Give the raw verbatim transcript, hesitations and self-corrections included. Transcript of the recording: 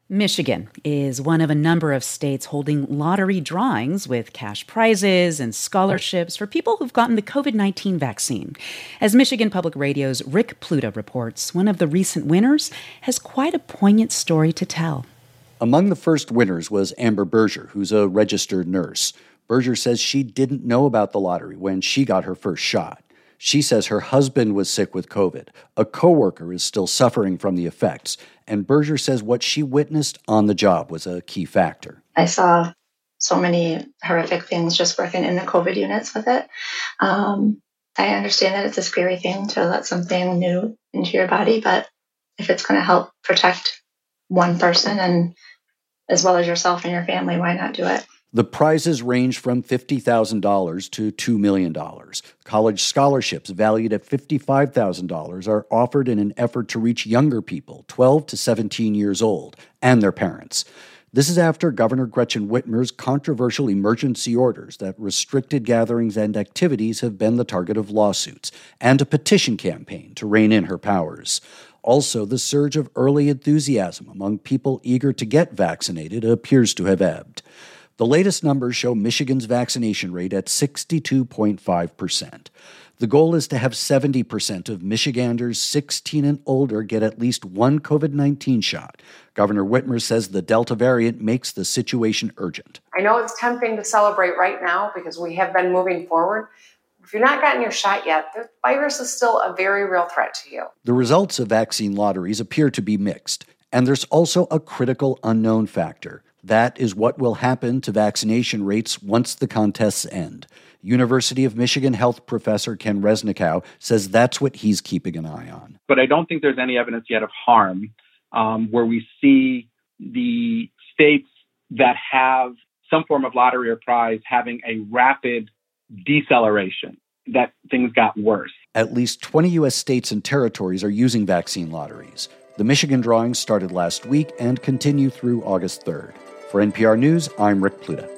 Michigan is one of a number of states holding lottery drawings with cash prizes and scholarships for people who've gotten the covid nineteen vaccine. As Michigan Public Radio's Rick Pluta reports, one of the recent winners has quite a poignant story to tell. Among the first winners was Amber Berger, who's a registered nurse. Berger says she didn't know about the lottery when she got her first shot. She says her husband was sick with COVID. A coworker is still suffering from the effects. And Berger says what she witnessed on the job was a key factor. I saw so many horrific things just working in the COVID units with it. Um, I understand that it's a scary thing to let something new into your body, but if it's going to help protect one person and as well as yourself and your family, why not do it? The prizes range from fifty thousand dollars to two million dollars. College scholarships valued at fifty-five thousand dollars are offered in an effort to reach younger people, twelve to seventeen years old, and their parents. This is after Governor Gretchen Whitmer's controversial emergency orders that restricted gatherings and activities have been the target of lawsuits, and a petition campaign to rein in her powers. Also, the surge of early enthusiasm among people eager to get vaccinated appears to have ebbed. The latest numbers show Michigan's vaccination rate at sixty-two point five percent. The goal is to have seventy percent of Michiganders sixteen and older get at least one covid nineteen shot. Governor Whitmer says the Delta variant makes the situation urgent. I know it's tempting to celebrate right now because we have been moving forward. If you've not gotten your shot yet, the virus is still a very real threat to you. The results of vaccine lotteries appear to be mixed, and there's also a critical unknown factor. That is what will happen to vaccination rates once the contests end. University of Michigan health professor Ken Resnickow says that's what he's keeping an eye on. But I don't think there's any evidence yet of harm um, where we see the states that have some form of lottery or prize having a rapid deceleration, that things got worse. At least twenty U S states and territories are using vaccine lotteries. The Michigan drawings started last week and continue through August third. For N P R News, I'm Rick Pluta.